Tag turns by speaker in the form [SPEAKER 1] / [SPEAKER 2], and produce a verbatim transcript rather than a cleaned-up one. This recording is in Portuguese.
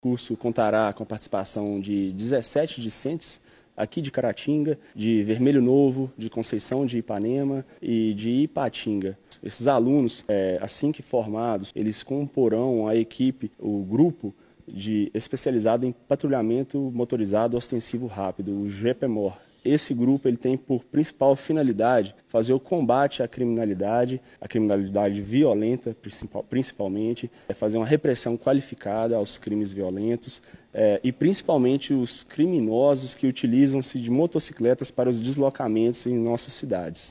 [SPEAKER 1] O curso contará com a participação de dezessete discentes aqui de Caratinga, de Vermelho Novo, de Conceição de Ipanema e de Ipatinga. Esses alunos, é, assim que formados, eles comporão a equipe, o grupo de especializado em patrulhamento motorizado ostensivo rápido, o G P M O R. Esse grupo ele tem por principal finalidade fazer o combate à criminalidade, à criminalidade violenta principal, principalmente, é fazer uma repressão qualificada aos crimes violentos é, e principalmente os criminosos que utilizam-se de motocicletas para os deslocamentos em nossas cidades.